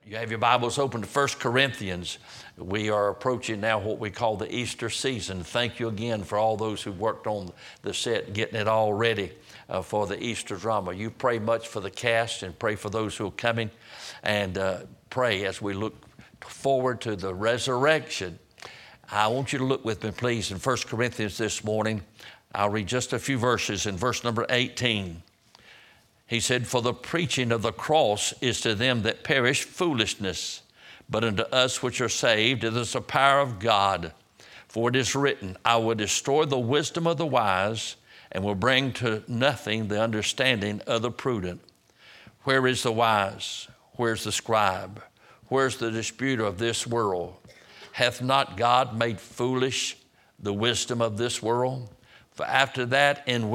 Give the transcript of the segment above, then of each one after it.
You have your Bibles open to 1 Corinthians. We are approaching now what we call the Easter season. Thank you again for all those who worked on the set, getting it all ready for the Easter drama. You pray much for the cast and pray for those who are coming, and pray as we look forward to the resurrection. I want you to look with me, please, in 1 Corinthians this morning. I'll read just a few verses in verse number 18. He said, "For the preaching of the cross is to them that perish foolishness, but unto us which are saved it is the power of God. For it is written, I will destroy the wisdom of the wise and will bring to nothing the understanding of the prudent. Where is the wise? Where's the scribe? Where's the disputer of this world? Hath not God made foolish the wisdom of this world? For after that in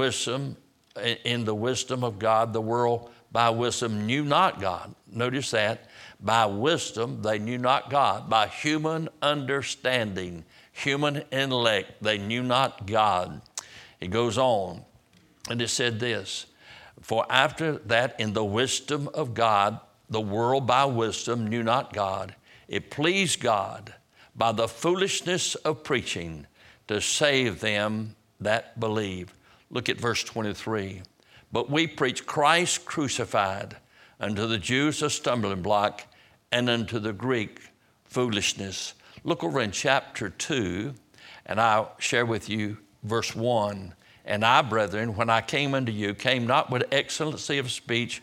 the wisdom of God, the world by wisdom knew not God." Notice that. By wisdom, they knew not God. By human understanding, human intellect, they knew not God. It goes on, and it said this, "For after that in the wisdom of God, the world by wisdom knew not God. It pleased God by the foolishness of preaching to save them that believe." Look at verse 23. "But we preach Christ crucified, unto the Jews a stumbling block, and unto the Greek foolishness." Look over in chapter 2, and I'll share with you verse 1. "And I, brethren, when I came unto you, came not with excellency of speech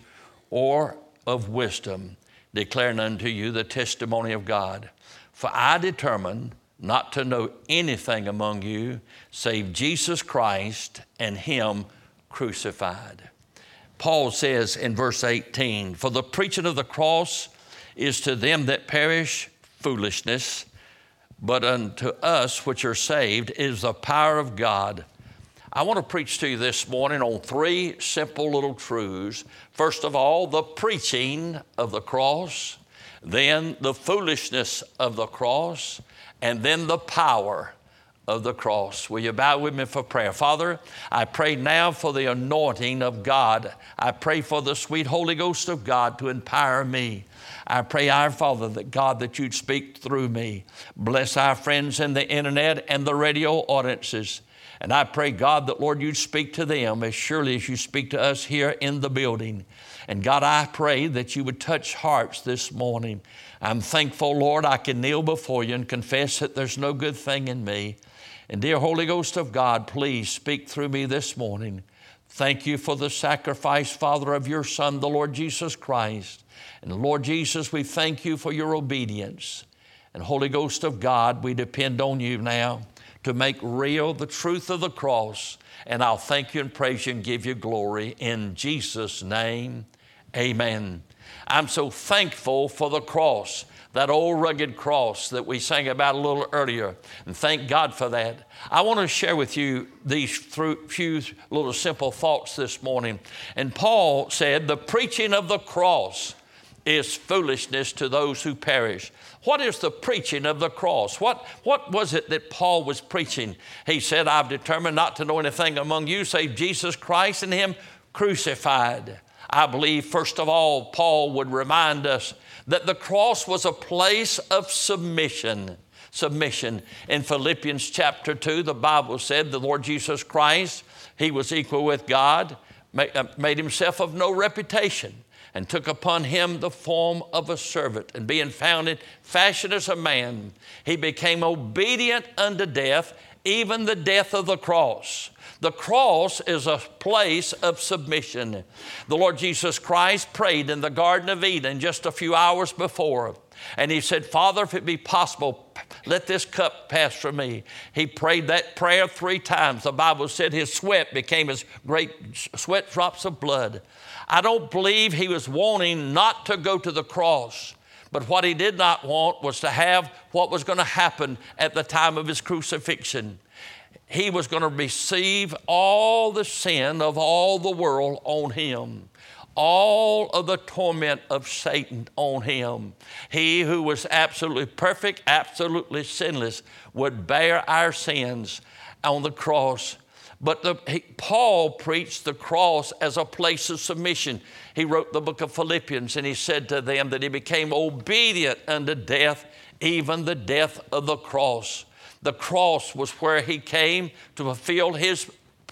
or of wisdom, declaring unto you the testimony of God. For I determined not to know anything among you save Jesus Christ and Him crucified." Paul says in verse 18, "For the preaching of the cross is to them that perish foolishness, but unto us which are saved is the power of God." I want to preach to you this morning on three simple little truths. First of all, the preaching of the cross, then the foolishness of the cross, and then the power of the cross. Will you bow with me for prayer? Father, I pray now for the anointing of God. I pray for the sweet Holy Ghost of God to empower me. I pray, our Father, that God, that you'd speak through me. Bless our friends in the internet and the radio audiences. And I pray, God, that, Lord, you'd speak to them as surely as you speak to us here in the building. And God, I pray that you would touch hearts this morning. I'm thankful, Lord, I can kneel before you and confess that there's no good thing in me. And dear Holy Ghost of God, please speak through me this morning. Thank you for the sacrifice, Father, of your Son, the Lord Jesus Christ. And Lord Jesus, we thank you for your obedience. And Holy Ghost of God, we depend on you now to make real the truth of the cross. And I'll thank you and praise you and give you glory in Jesus' name. Amen. I'm so thankful for the cross, that old rugged cross that we sang about a little earlier, and thank God for that. I want to share with you these few little simple thoughts this morning. And Paul said, the preaching of the cross is foolishness to those who perish. What is the preaching of the cross? What was it that Paul was preaching? He said, I've determined not to know anything among you save Jesus Christ and Him crucified. I believe, first of all, Paul would remind us that the cross was a place of submission. Submission. In Philippians chapter 2, the Bible said the Lord Jesus Christ, He was equal with God, made Himself of no reputation, and took upon Him the form of a servant. And being found in fashion as a man, He became obedient unto death, even the death of the cross. The cross is a place of submission. The Lord Jesus Christ prayed in the Garden of Eden just a few hours before. And He said, Father, if it be possible, let this cup pass from me. He prayed that prayer 3 times. The Bible said His sweat became as great sweat drops of blood. I don't believe He was wanting not to go to the cross. But what He did not want was to have what was going to happen at the time of His crucifixion. He was going to receive all the sin of all the world on Him, all of the torment of Satan on Him. He who was absolutely perfect, absolutely sinless, would bear our sins on the cross. But Paul preached the cross as a place of submission. He wrote the book of Philippians, and he said to them that he became obedient unto death, even the death of the cross. The cross was where he came to fulfill his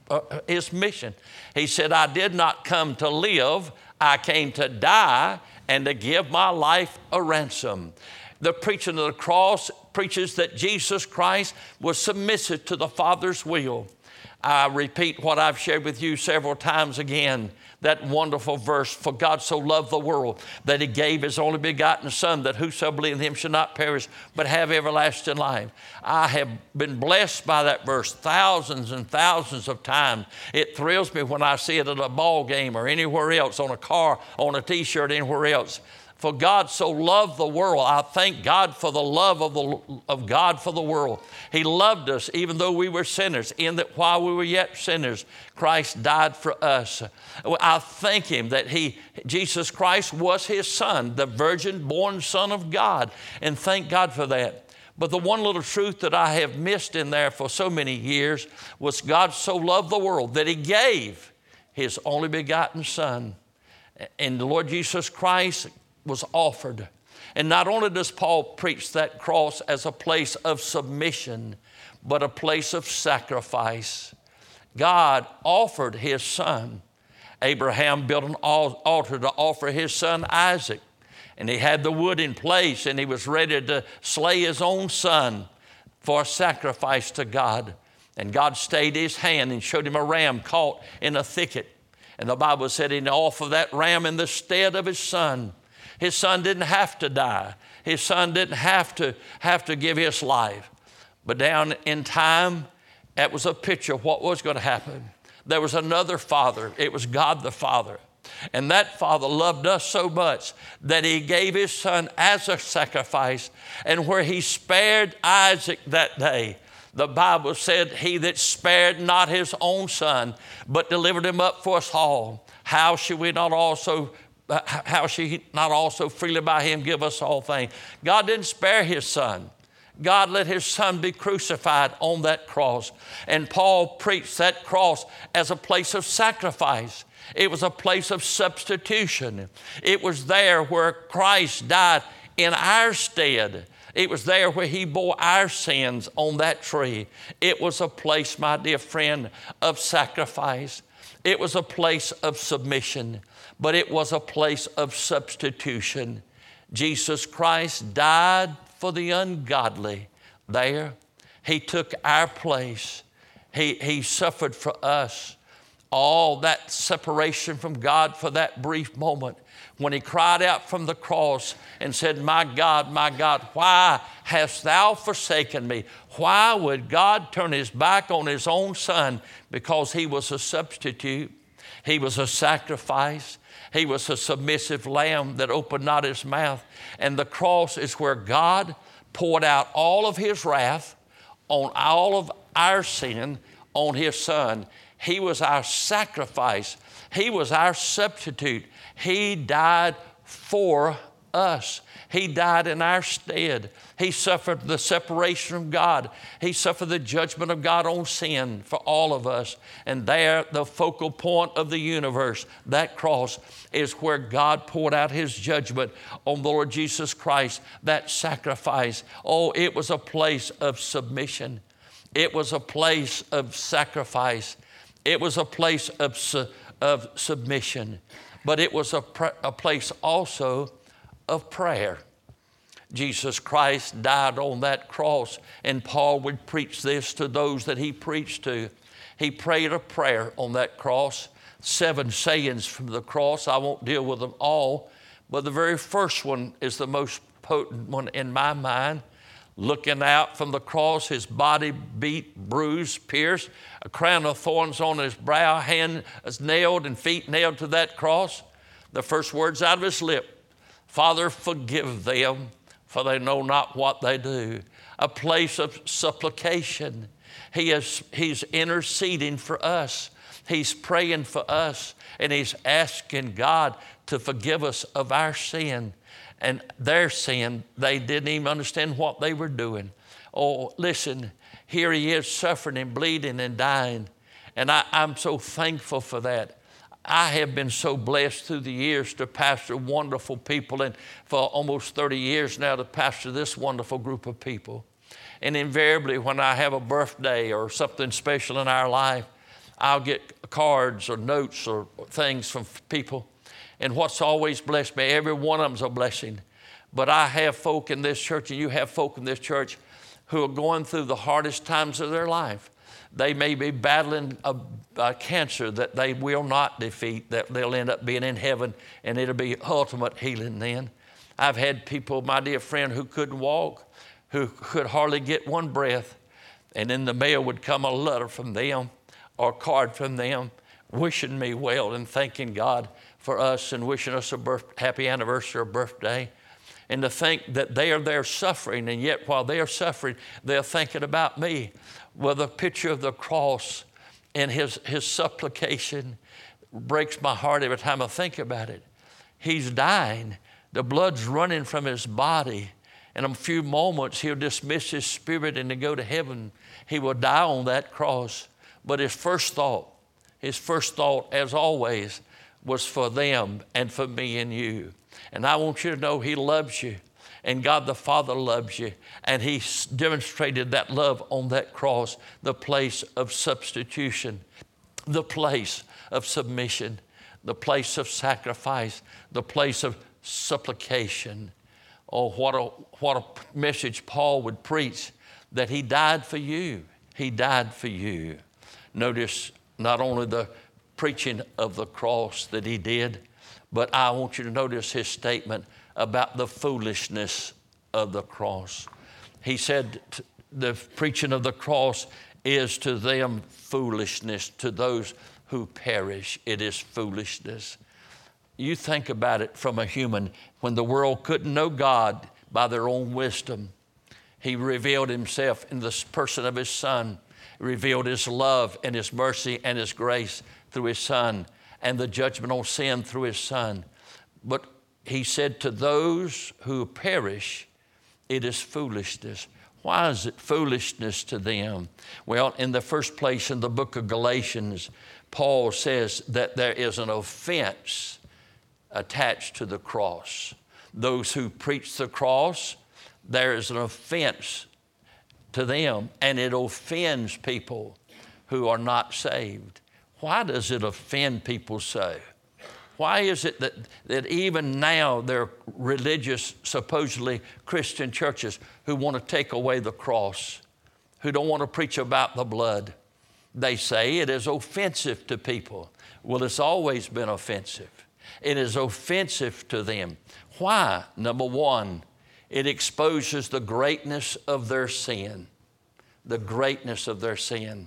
mission. He said, I did not come to live, I came to die and to give my life a ransom. The preaching of the cross preaches that Jesus Christ was submissive to the Father's will. I repeat what I've shared with you several times again, that wonderful verse, for God so loved the world that he gave his only begotten Son, that whosoever believeth in him should not perish, but have everlasting life. I have been blessed by that verse thousands and thousands of times. It thrills me when I see it at a ball game or anywhere else, on a car, on a T-shirt, anywhere else. For God so loved the world. I thank God for the love of God for the world. He loved us even though we were sinners, in that while we were yet sinners, Christ died for us. I thank him that Jesus Christ was his Son, the virgin-born Son of God, and thank God for that. But the one little truth that I have missed in there for so many years was God so loved the world that he gave his only begotten Son. And the Lord Jesus Christ was offered. And not only does Paul preach that cross as a place of submission, but a place of sacrifice. God offered his Son. Abraham built an altar to offer his son Isaac. And he had the wood in place, and he was ready to slay his own son for a sacrifice to God. And God stayed his hand and showed him a ram caught in a thicket. And the Bible said he offered that ram in the stead of his son. His son didn't have to die. His son didn't have to give his life. But down in time, that was a picture of what was going to happen. There was another Father. It was God the Father. And that Father loved us so much that he gave his Son as a sacrifice. And where he spared Isaac that day, the Bible said, he that spared not his own son, but delivered him up for us all, how should he not also freely by him give us all things? God didn't spare his Son. God let his Son be crucified on that cross. And Paul preached that cross as a place of sacrifice. It was a place of substitution. It was there where Christ died in our stead. It was there where he bore our sins on that tree. It was a place, my dear friend, of sacrifice. It was a place of submission, but it was a place of substitution. Jesus Christ died for the ungodly there. He took our place. He suffered for us. All that separation from God for that brief moment when he cried out from the cross and said, my God, why hast thou forsaken me? Why would God turn his back on his own Son? Because he was a substitute. He was a sacrifice. He was a submissive lamb that opened not his mouth. And the cross is where God poured out all of his wrath on all of our sin on his Son. He was our sacrifice. He was our substitute. He died for us. He died in our stead. He suffered the separation from God. He suffered the judgment of God on sin for all of us. And there, the focal point of the universe, that cross, is where God poured out his judgment on the Lord Jesus Christ, that sacrifice. Oh, it was a place of submission. It was a place of sacrifice. It was a place of submission, but it was a place also of prayer. Jesus Christ died on that cross, and Paul would preach this to those that he preached to. He prayed a prayer on that cross, 7 sayings from the cross. I won't deal with them all, but the very first one is the most potent one in my mind. Looking out from the cross, his body beat, bruised, pierced, a crown of thorns on his brow, hands nailed and feet nailed to that cross. The first words out of his lip, Father, forgive them, for they know not what they do. A place of supplication. He's interceding for us. He's praying for us, and he's asking God to forgive us of our sin. And their sin, they didn't even understand what they were doing. Oh, listen, here he is suffering and bleeding and dying. And I'm so thankful for that. I have been so blessed through the years to pastor wonderful people, and for almost 30 years now to pastor this wonderful group of people. And invariably when I have a birthday or something special in our life, I'll get cards or notes or things from people. And what's always blessed me, every one of them's a blessing. But I have folk in this church, and you have folk in this church who are going through the hardest times of their life. They may be battling a cancer that they will not defeat, that they'll end up being in heaven, and it'll be ultimate healing then. I've had people, my dear friend, who couldn't walk, who could hardly get one breath, and in the mail would come a letter from them or a card from them wishing me well and thanking God for us and wishing us a happy anniversary or birthday. And to think that they are there suffering, and yet while they are suffering, they're thinking about me. Well, the picture of the cross and his supplication breaks my heart every time I think about it. He's dying. The blood's running from his body. In a few moments, he'll dismiss his spirit and to go to heaven. He will die on that cross. But his first thought, as always, was for them and for me and you. And I want you to know he loves you, and God the Father loves you, and he demonstrated that love on that cross, the place of substitution, the place of submission, the place of sacrifice, the place of supplication. Oh, what a message Paul would preach, that he died for you. He died for you. Notice not only the preaching of the cross that he did, but I want you to notice his statement about the foolishness of the cross. He said the preaching of the cross is to them foolishness. To those who perish, it is foolishness. You think about it from a human. When the world couldn't know God by their own wisdom, he revealed himself in the person of his Son, revealed his love and his mercy and his grace through his Son, and the judgment on sin through his Son. But he said to those who perish, it is foolishness. Why is it foolishness to them? Well, in the first place, in the book of Galatians, Paul says that there is an offense attached to the cross. Those who preach the cross, there is an offense to them, and it offends people who are not saved. Why does it offend people so? Why is it that even now there are religious, supposedly Christian churches who want to take away the cross, who don't want to preach about the blood? They say it is offensive to people. Well, it's always been offensive. It is offensive to them. Why? Number one, it exposes the greatness of their sin. The greatness of their sin.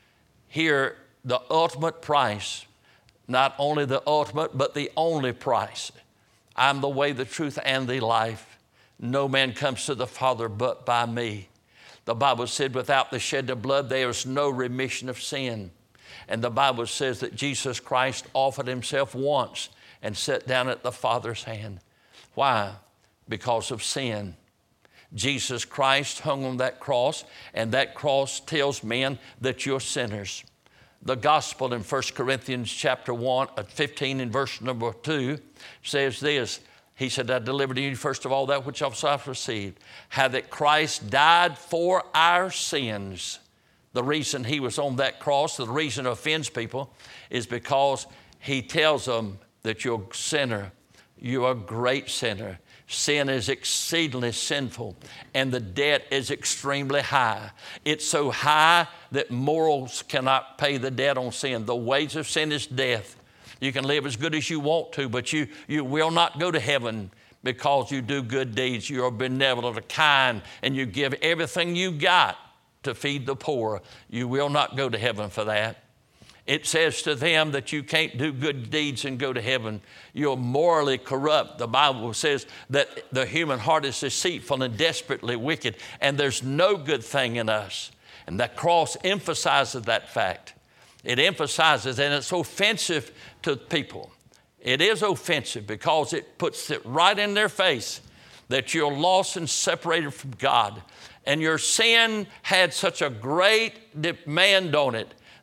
Here, the ultimate price, not only the ultimate, but the only price. I'm the way, the truth, and the life. No man comes to the Father but by me. The Bible said without the shed of blood, there is no remission of sin. And the Bible says that Jesus Christ offered himself once and sat down at the Father's hand. Why? Because of sin. Jesus Christ hung on that cross, and that cross tells men that you're sinners. The gospel in 1 Corinthians chapter 15 and verse number 2 says this. He said, I delivered to you first of all that which I've self received, how that Christ died for our sins. The reason he was on that cross, the reason it offends people, is because he tells them that you're a sinner. You're a great sinner. Sin is exceedingly sinful, and the debt is extremely high. It's so high that morals cannot pay the debt on sin. The wage of sin is death. You can live as good as you want to, but you will not go to heaven because you do good deeds. You are benevolent or kind, and you give everything you got to feed the poor. You will not go to heaven for that. It says to them that you can't do good deeds and go to heaven. You're morally corrupt. The Bible says that the human heart is deceitful and desperately wicked, and there's no good thing in us. And that cross emphasizes that fact. It emphasizes, and it's offensive to people. It is offensive because it puts it right in their face that you're lost and separated from God. And your sin had such a great demand on it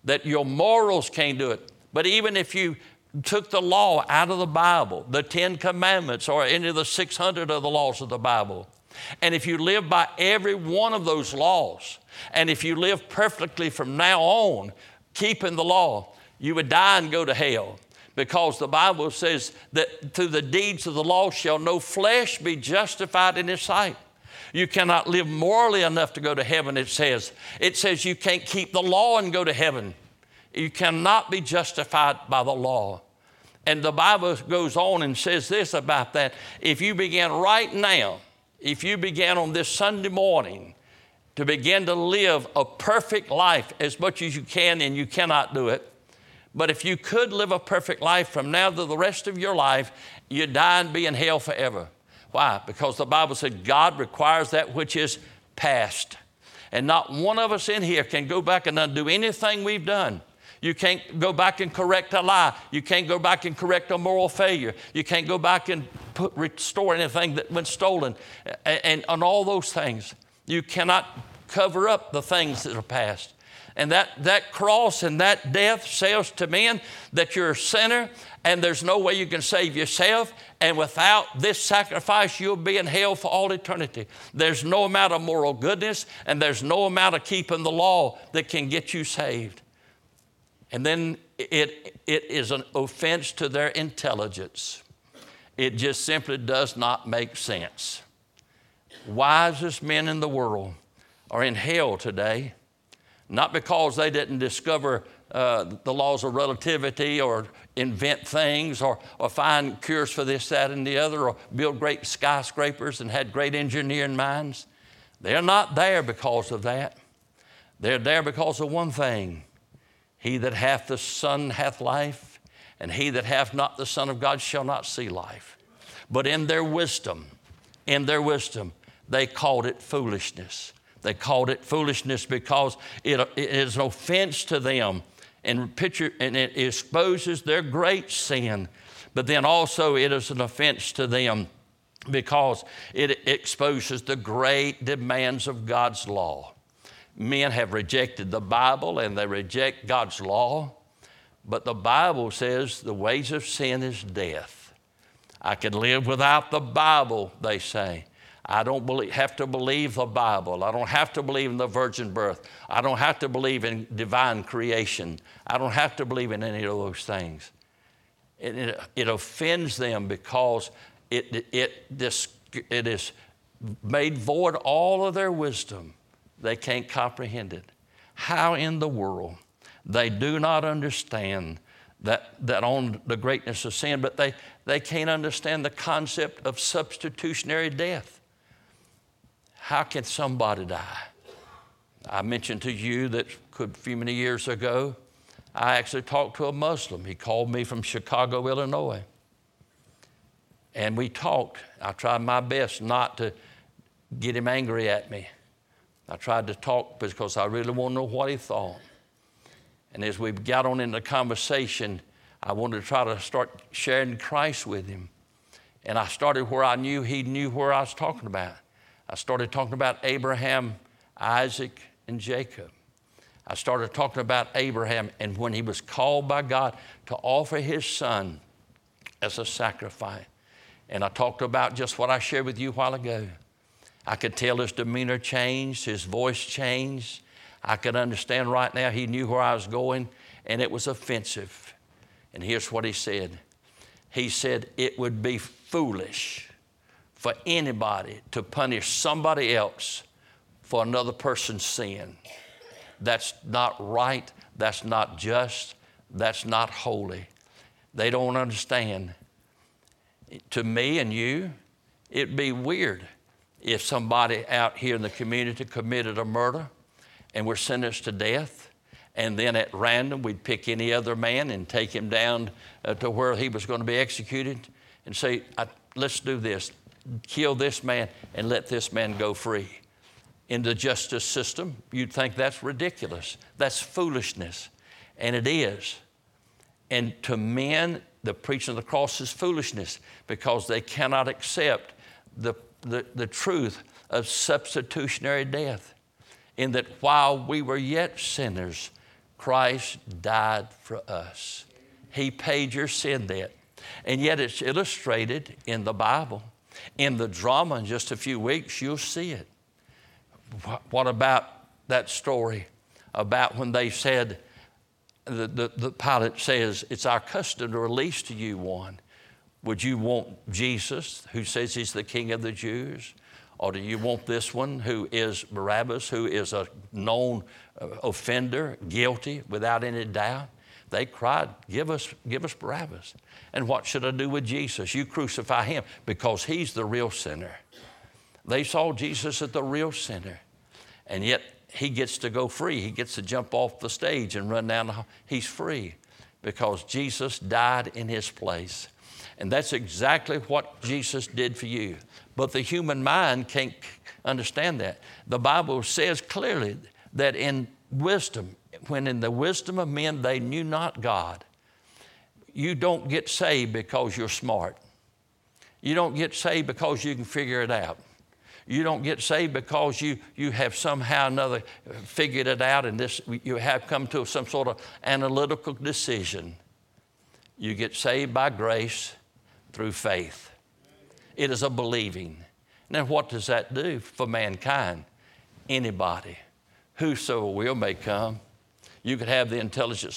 that your morals can't do it. But even if you took the law out of the Bible, the 10 Commandments or any of the 600 of the laws of the Bible, and if you live by every one of those laws, and if you live perfectly from now on, keeping the law, you would die and go to hell. Because the Bible says that through the deeds of the law shall no flesh be justified in His sight. You cannot live morally enough to go to heaven, it says. It says you can't keep the law and go to heaven. You cannot be justified by the law. And the Bible goes on and says this about that. If you began right now, if you began on this Sunday morning to begin to live a perfect life as much as you can, and you cannot do it, but if you could live a perfect life from now to the rest of your life, you'd die and be in hell forever. Why? Because the Bible said God requires that which is past. And not one of us in here can go back and undo anything we've done. You can't go back and correct a lie. You can't go back and correct a moral failure. You can't go back and restore anything that went stolen and on all those things. You cannot cover up the things that are past. And that cross and that death says to men that you're a sinner and there's no way you can save yourself. And without this sacrifice, you'll be in hell for all eternity. There's no amount of moral goodness and there's no amount of keeping the law that can get you saved. And then it is an offense to their intelligence. It just simply does not make sense. Wisest men in the world are in hell today. Not because they didn't discover the laws of relativity or invent things or find cures for this, that, and the other, or build great skyscrapers and had great engineering minds. They're not there because of that. They're there because of one thing. He that hath the Son hath life, and he that hath not the Son of God shall not see life. But in their wisdom, they called it foolishness. They called it foolishness because it is an offense to them and it exposes their great sin. But then also it is an offense to them because it exposes the great demands of God's law. Men have rejected the Bible and they reject God's law. But the Bible says the wages of sin is death. I can live without the Bible, they say. I don't have to believe the Bible. I don't have to believe in the virgin birth. I don't have to believe in divine creation. I don't have to believe in any of those things. It offends them because it is made void all of their wisdom. They can't comprehend it. How in the world? They do not understand that on the greatness of sin, but they can't understand the concept of substitutionary death. How can somebody die? I mentioned to you that a few many years ago, I actually talked to a Muslim. He called me from Chicago, Illinois. And we talked. I tried my best not to get him angry at me. I tried to talk because I really want to know what he thought. And as we got on in the conversation, I wanted to try to start sharing Christ with him. And I started where I knew he knew where I was talking about. I started talking about Abraham, Isaac, and Jacob. I started talking about Abraham and when he was called by God to offer his son as a sacrifice. And I talked about just what I shared with you a while ago. I could tell his demeanor changed, his voice changed. I could understand right now he knew where I was going, and it was offensive. And here's what he said. He said, it would be foolish for anybody to punish somebody else for another person's sin. That's not right. That's not just. That's not holy. They don't understand. To me and you, it'd be weird if somebody out here in the community committed a murder and were sentenced to death, and then at random we'd pick any other man and take him down to where he was going to be executed and say, let's do this. Kill this man and let this man go free. In the justice system, you'd think that's ridiculous. That's foolishness. And it is. And to men, the preaching of the cross is foolishness because they cannot accept the truth of substitutionary death. In that while we were yet sinners, Christ died for us. He paid your sin debt. And yet it's illustrated in the Bible. In the drama in just a few weeks, you'll see it. What about that story about when they said, the Pilate says, it's our custom to release to you one. Would you want Jesus, who says he's the King of the Jews? Or do you want this one who is Barabbas, who is a known offender, guilty without any doubt? They cried, give us Barabbas. And what should I do with Jesus? You crucify him, because he's the real sinner. They saw Jesus as the real sinner. And yet he gets to go free. He gets to jump off the stage and run down the hall. He's free because Jesus died in his place. And that's exactly what Jesus did for you. But the human mind can't understand that. The Bible says clearly that in wisdom, when in the wisdom of men they knew not God, you don't get saved because you're smart. You don't get saved because you can figure it out. You don't get saved because you have somehow or another figured it out and you have come to some sort of analytical decision. You get saved by grace through faith. It is a believing. Now, what does that do for mankind? Anybody, whosoever will may come. You could have the intelligence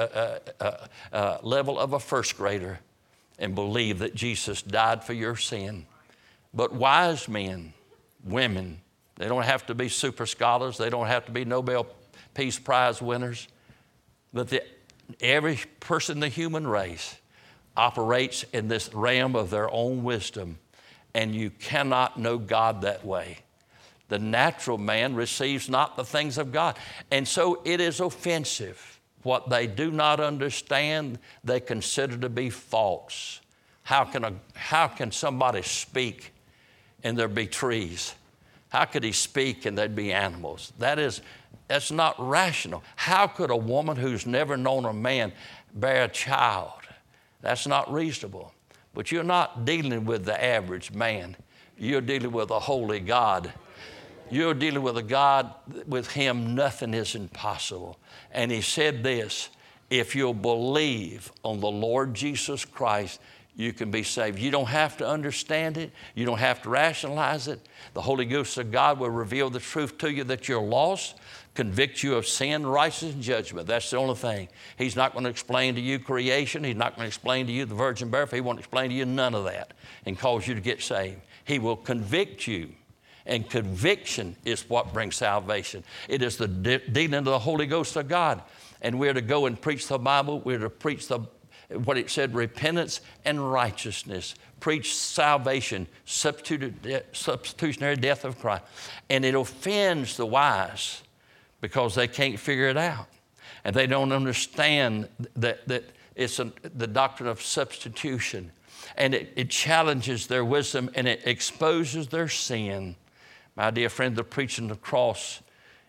level of a first grader and believe that Jesus died for your sin. But wise men, women, they don't have to be super scholars. They don't have to be Nobel Peace Prize winners. But every person in the human race operates in this realm of their own wisdom, and you cannot know God that way. The natural man receives not the things of God. And so it is offensive. What they do not understand, they consider to be false. How can somebody speak and there be trees? How could he speak and there'd be animals? That's not rational. How could a woman who's never known a man bear a child? That's not reasonable. But you're not dealing with the average man. You're dealing with a holy God. You're dealing with a God, with him nothing is impossible. And he said this, if you'll believe on the Lord Jesus Christ, you can be saved. You don't have to understand it. You don't have to rationalize it. The Holy Ghost of God will reveal the truth to you that you're lost, convict you of sin, righteousness, and judgment. That's the only thing. He's not going to explain to you creation. He's not going to explain to you the virgin birth. He won't explain to you none of that and cause you to get saved. He will convict you. And conviction is what brings salvation. It is the dealing of the Holy Ghost of God. And we're to go and preach the Bible. We're to preach what it said, repentance and righteousness. Preach salvation, substitutionary death of Christ. And it offends the wise because they can't figure it out. And they don't understand that it's the doctrine of substitution. And it challenges their wisdom and it exposes their sin. My dear friend, the preaching of the cross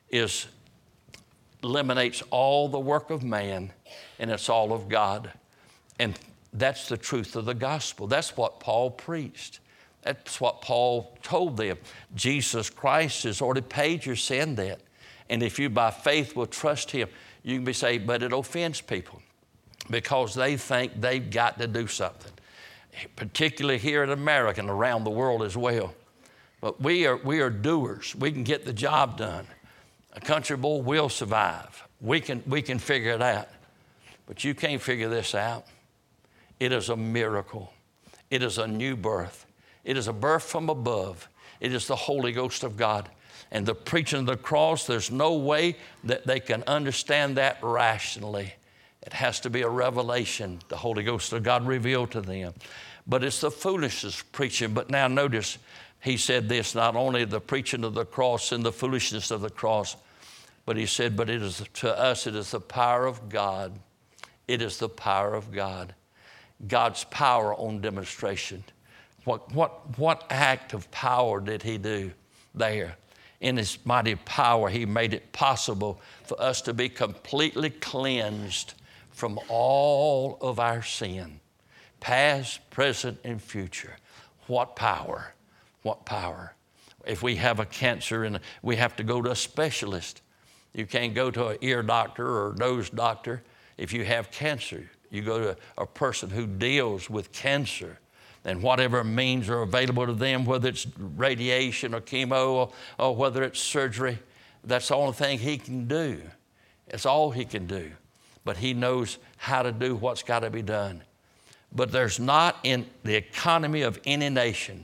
eliminates all the work of man, and it's all of God. And that's the truth of the gospel. That's what Paul preached. That's what Paul told them. Jesus Christ has already paid your sin debt. And if you by faith will trust him, you can be saved. But it offends people because they think they've got to do something, particularly here in America and around the world as well. But we are doers. We can get the job done. A country boy will survive. We can figure it out. But you can't figure this out. It is a miracle. It is a new birth. It is a birth from above. It is the Holy Ghost of God. And the preaching of the cross, there's no way that they can understand that rationally. It has to be a revelation the Holy Ghost of God revealed to them. But it's the foolishness preaching. But now notice, he said this, not only the preaching of the cross and the foolishness of the cross, but he said, but it is to us, it is the power of God. It is the power of God. God's power on demonstration. What act of power did he do there? In his mighty power, he made it possible for us to be completely cleansed from all of our sin, past, present, and future. What power? What power? If we have a cancer and we have to go to a specialist, You can't go to an ear doctor or nose doctor if you have cancer. You go to a person who deals with cancer, and whatever means are available to them, whether it's radiation or chemo or whether it's surgery, that's the only thing he can do. It's all he can do. But he knows how to do what's got to be done. But there's not in the economy of any nation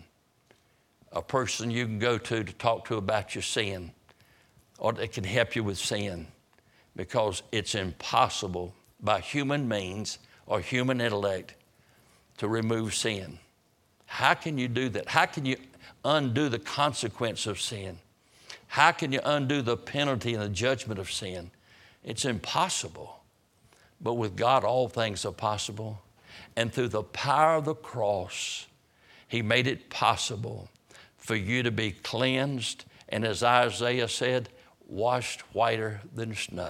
a person you can go to talk to about your sin, or that can help you with sin, because it's impossible by human means or human intellect to remove sin. How can you do that? How can you undo the consequence of sin? How can you undo the penalty and the judgment of sin? It's impossible. But with God, all things are possible. And through the power of the cross, he made it possible for you to be cleansed, and as Isaiah said, washed whiter than snow.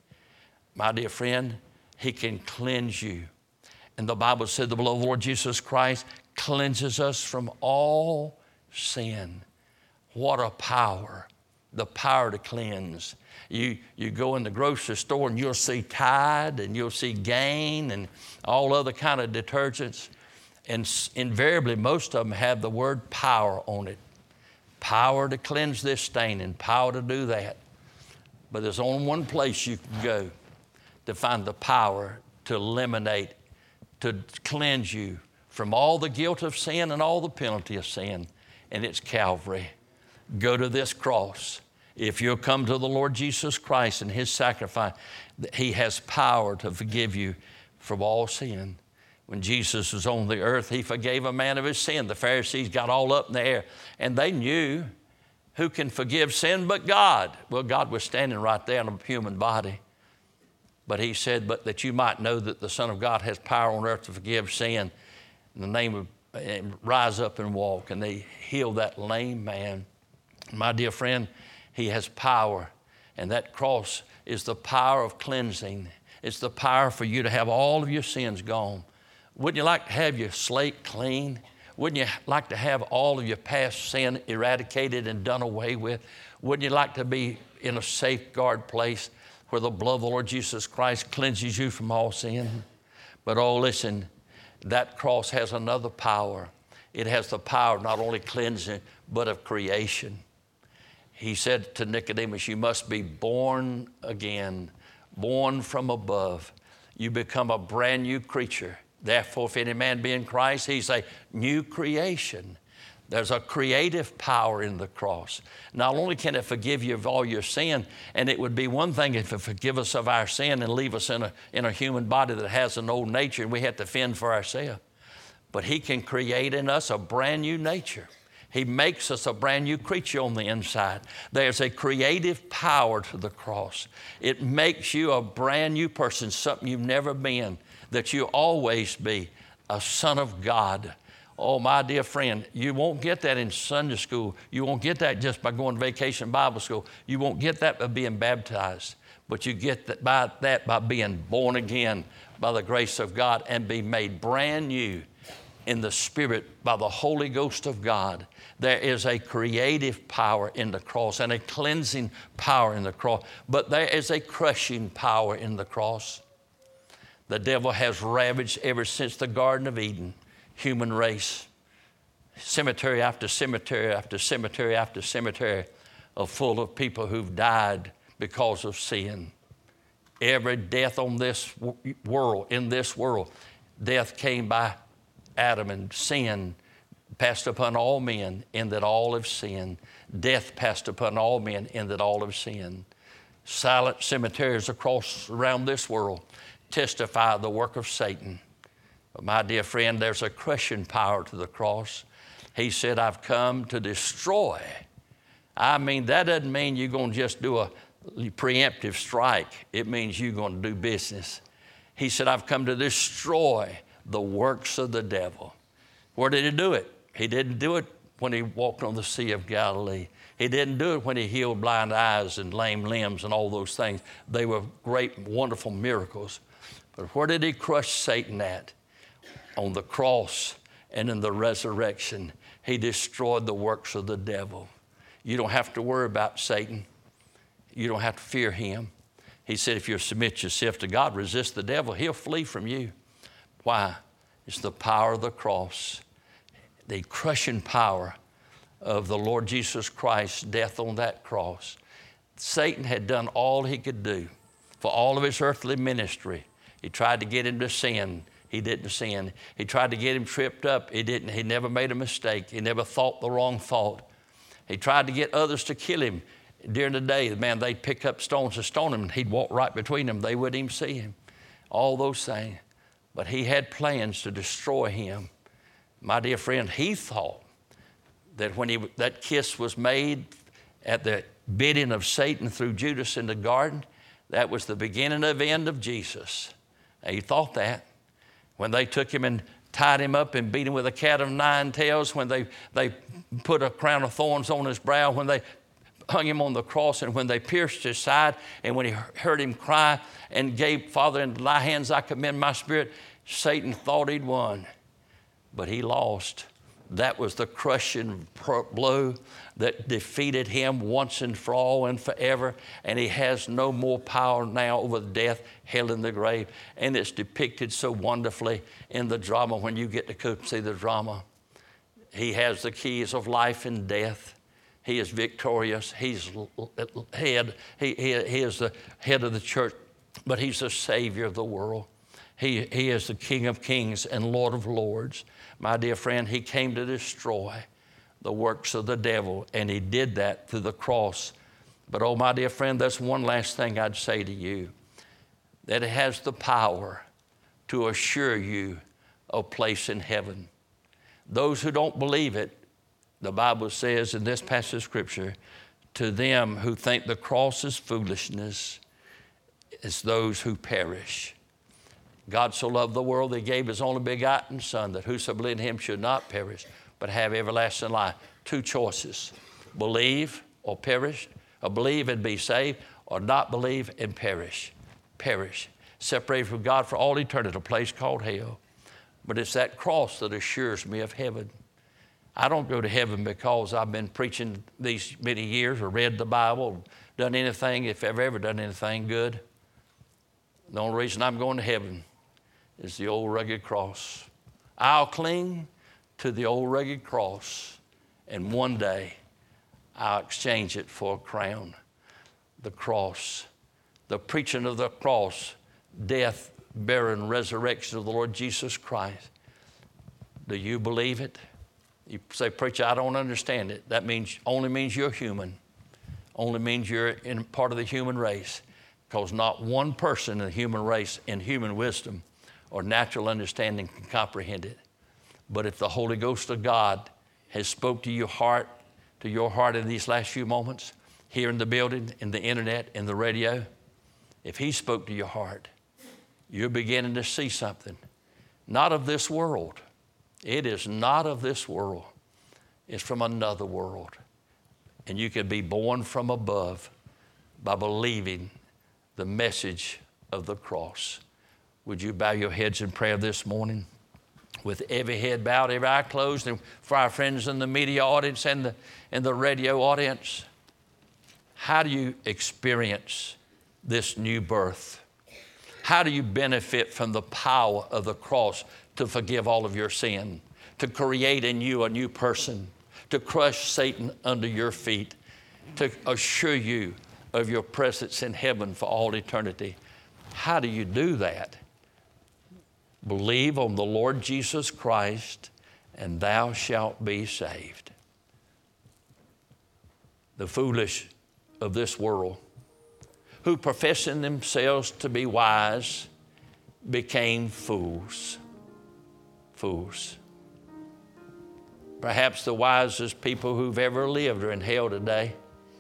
My dear friend, he can cleanse you. And the Bible said the blood of the Lord Jesus Christ cleanses us from all sin. What a power, the power to cleanse. You go in the grocery store and you'll see Tide and you'll see Gain and all other kind of detergents. And invariably, most of them have the word power on it. Power to cleanse this stain and power to do that. But there's only one place you can go to find the power to eliminate, to cleanse you from all the guilt of sin and all the penalty of sin, and it's Calvary. Go to this cross. If you'll come to the Lord Jesus Christ and his sacrifice, he has power to forgive you from all sin. When Jesus was on the earth, he forgave a man of his sin. The Pharisees got all up in the air, and they knew, who can forgive sin but God? Well, God was standing right there in a human body. But he said, but that you might know that the Son of God has power on earth to forgive sin, in the name of, rise up and walk. And they healed that lame man. My dear friend, he has power. And that cross is the power of cleansing. It's the power for you to have all of your sins gone. Wouldn't you like to have your slate clean? Wouldn't you like to have all of your past sin eradicated and done away with? Wouldn't you like to be in a safeguard place where the blood of the Lord Jesus Christ cleanses you from all sin? But oh, listen, that cross has another power. It has the power of not only cleansing, but of creation. He said to Nicodemus, you must be born again, born from above. You become a brand new creature. Therefore, if any man be in Christ, he's a new creation. There's a creative power in the cross. Not only can it forgive you of all your sin, and it would be one thing if it forgive us of our sin and leave us in a human body that has an old nature and we have to fend for ourselves. But he can create in us a brand new nature. He makes us a brand new creature on the inside. There's a creative power to the cross. It makes you a brand new person, something you've never been, that you always be a son of God. Oh, my dear friend, you won't get that in Sunday school. You won't get that just by going to vacation Bible school. You won't get that by being baptized. But you get that by being born again by the grace of God and be made brand new in the Spirit by the Holy Ghost of God. There is a creative power in the cross and a cleansing power in the cross. But there is a crushing power in the cross. The devil has ravaged ever since the Garden of Eden human race. Cemetery after cemetery after cemetery after cemetery are full of people who've died because of sin. Every death on this world, in this world, death came by Adam, and sin passed upon all men in that all have sinned. Death passed upon all men in that all have sinned. Silent cemeteries around this world testify the work of Satan. But my dear friend, there's a crushing power to the cross. He said, I've come to destroy. I mean, that doesn't mean you're going to just do a preemptive strike. It means you're going to do business. He said, I've come to destroy the works of the devil. Where did he do it? He didn't do it when he walked on the Sea of Galilee. He didn't do it when he healed blind eyes and lame limbs and all those things. They were great, wonderful miracles. But where did he crush Satan at? On the cross and in the resurrection. He destroyed the works of the devil. You don't have to worry about Satan. You don't have to fear him. He said, if you submit yourself to God, resist the devil, he'll flee from you. Why? It's the power of the cross, the crushing power of the Lord Jesus Christ's death on that cross. Satan had done all he could do for all of his earthly ministry. He tried to get him to sin. He didn't sin. He tried to get him tripped up. He didn't. He never made a mistake. He never thought the wrong thought. He tried to get others to kill him. During the day, man, they'd pick up stones to stone him, and he'd walk right between them. They wouldn't even see him. All those things. But he had plans to destroy him. My dear friend, he thought that when that kiss was made at the bidding of Satan through Judas in the garden, that was the beginning of the end of Jesus. Now, he thought that. When they took him and tied him up and beat him with a cat of nine tails, when they put a crown of thorns on his brow, when they hung him on the cross, and when they pierced his side, and when he heard him cry and gave, Father, into thy hands I commend my spirit, Satan thought he'd won, but he lost. That was the crushing blow that defeated him once and for all and forever, and he has no more power now over death, hell, and the grave. And it's depicted so wonderfully in the drama when you get to go see the drama. He has the keys of life and death. He is victorious. He's head. He is the head of the church, but he's the Savior of the world. He is the King of kings and Lord of lords. My dear friend, he came to destroy the works of the devil, and he did that through the cross. But oh, my dear friend, that's one last thing I'd say to you, that it has the power to assure you a place in heaven. Those who don't believe it, the Bible says in this passage of Scripture, to them who think the cross is foolishness, it's those who perish. God so loved the world that he gave his only begotten Son, that whoso believe in him should not perish, but have everlasting life. Two choices, believe or perish, or believe and be saved, or not believe and perish. Perish. Separated from God for all eternity, a place called hell. But it's that cross that assures me of heaven. I don't go to heaven because I've been preaching these many years or read the Bible, done anything, if I've ever done anything good. The only reason I'm going to heaven is the old rugged cross. I'll cling to the old rugged cross, and one day I'll exchange it for a crown. The cross, the preaching of the cross, death, burial, and resurrection of the Lord Jesus Christ. Do you believe it? You say, preacher, I don't understand it. That only means you're human. Only means you're in part of the human race. Because not one person in the human race, in human wisdom or natural understanding, can comprehend it. But if the Holy Ghost of God has spoke to your heart in these last few moments, here in the building, in the internet, in the radio, if he spoke to your heart, you're beginning to see something. Not of this world. It is not of this world. It's from another world. And you can be born from above by believing the message of the cross. Would you bow your heads in prayer this morning? With every head bowed, every eye closed, and for our friends in the media audience and the radio audience, how do you experience this new birth? How do you benefit from the power of the cross to forgive all of your sin, to create in you a new person, to crush Satan under your feet, to assure you of your presence in heaven for all eternity? How do you do that? Believe on the Lord Jesus Christ, and thou shalt be saved. The foolish of this world, who professing themselves to be wise, became fools. Fools. Perhaps the wisest people who've ever lived are in hell today.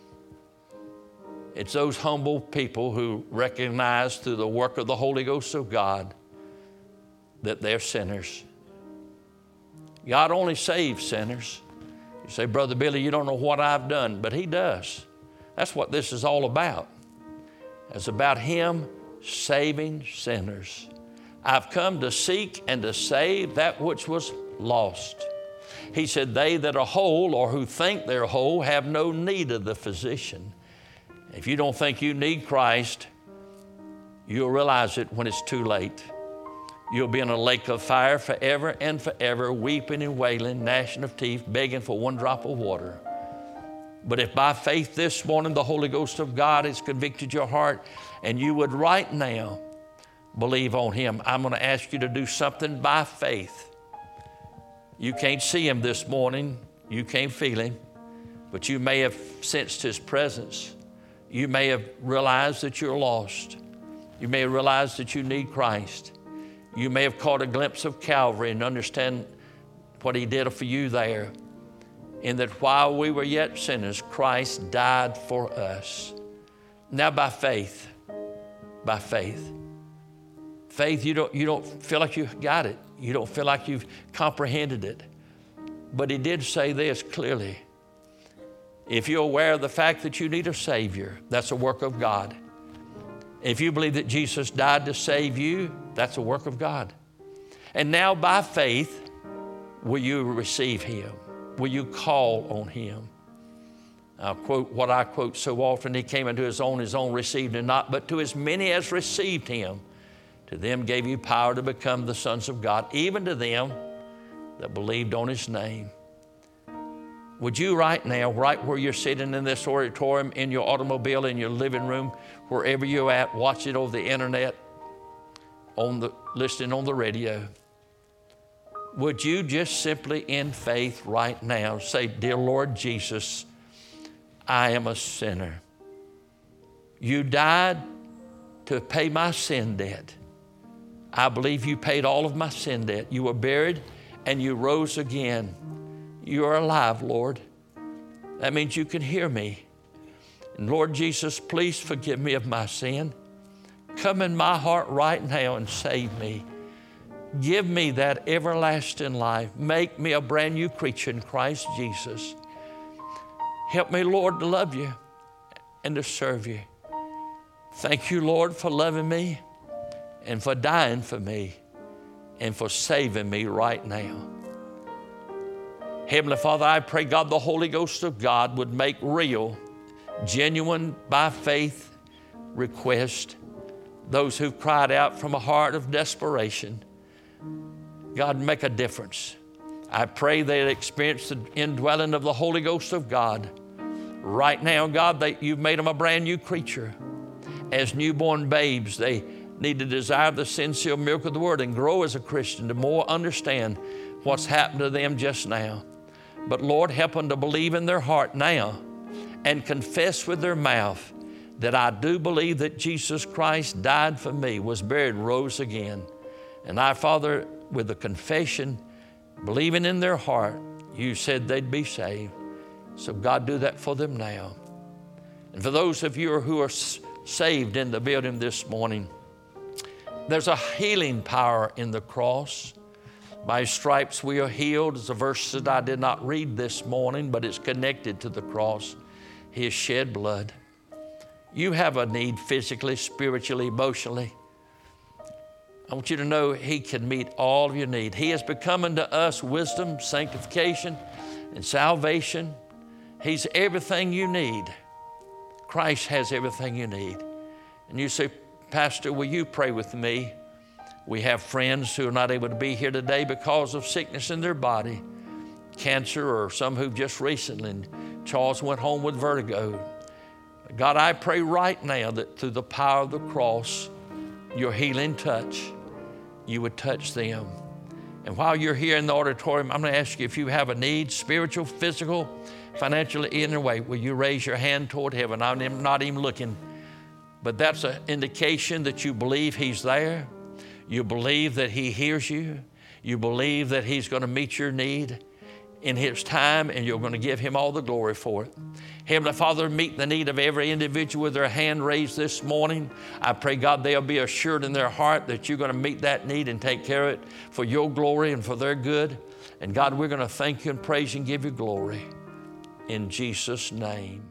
It's those humble people who recognize through the work of the Holy Ghost of God that they're sinners. God only saves sinners. You say, Brother Billy, you don't know what I've done, but he does. That's what this is all about. It's about him saving sinners. I've come to seek and to save that which was lost. He said, they that are whole or who think they're whole have no need of the physician. If you don't think you need Christ, you'll realize it when it's too late. You'll be in a lake of fire forever and forever, weeping and wailing, gnashing of teeth, begging for one drop of water. But if by faith this morning the Holy Ghost of God has convicted your heart and you would right now believe on Him, I'm going to ask you to do something by faith. You can't see Him this morning. You can't feel Him. But you may have sensed His presence. You may have realized that you're lost. You may have realized that you need Christ. You may have caught a glimpse of Calvary and understand what He did for you there. In that while we were yet sinners, Christ died for us. Now by faith, faith, you don't feel like you got it. You don't feel like you've comprehended it. But He did say this clearly. If you're aware of the fact that you need a Savior, that's a work of God. If you believe that Jesus died to save you, that's a work of God. And now by faith, will you receive Him? Will you call on Him? I'll quote what I quote so often. He came into His own received Him not, but to as many as received Him, to them gave you power to become the sons of God, even to them that believed on His name. Would you right now, right where you're sitting in this auditorium, in your automobile, in your living room, wherever you're at, watch it over the internet, listening on the radio, would you just simply in faith right now say, Dear Lord Jesus, I am a sinner. You died to pay my sin debt. I believe you paid all of my sin debt. You were buried and you rose again. You are alive, Lord. That means you can hear me. And Lord Jesus, please forgive me of my sin. Come in my heart right now and save me. Give me that everlasting life. Make me a brand new creature in Christ Jesus. Help me, Lord, to love you and to serve you. Thank you, Lord, for loving me and for dying for me and for saving me right now. Heavenly Father, I pray, God, the Holy Ghost of God would make real, genuine, by faith request those who cried out from a heart of desperation. God, make a difference. I pray they'd experience the indwelling of the Holy Ghost of God. Right now, God, that you've made them a brand new creature. As newborn babes, they need to desire the sincere milk of the Word and grow as a Christian to more understand what's happened to them just now. But Lord, help them to believe in their heart now and confess with their mouth that I do believe that Jesus Christ died for me, was buried, rose again. And I, Father, with the confession, believing in their heart, you said they'd be saved. So God, do that for them now. And for those of you who are saved in the building this morning, there's a healing power in the cross. By His stripes we are healed. It's a verse that I did not read this morning, but it's connected to the cross. He has shed blood. You have a need physically, spiritually, emotionally. I want you to know He can meet all of your need. He has become unto us wisdom, sanctification, and salvation. He's everything you need. Christ has everything you need. And you say, Pastor, will you pray with me? We have friends who are not able to be here today because of sickness in their body, cancer, or some who've just recently. And Charles went home with vertigo. God, I pray right now that through the power of the cross, your healing touch, you would touch them. And while you're here in the auditorium, I'm going to ask you if you have a need, spiritual, physical, financially, in any way, will you raise your hand toward heaven? I'm not even looking, but that's an indication that you believe He's there. You believe that He hears you. You believe that He's going to meet your need in His time, and you're going to give Him all the glory for it. Heavenly Father, meet the need of every individual with their hand raised this morning. I pray, God, they'll be assured in their heart that you're going to meet that need and take care of it for your glory and for their good. And God, we're going to thank you and praise you and give you glory. In Jesus' name.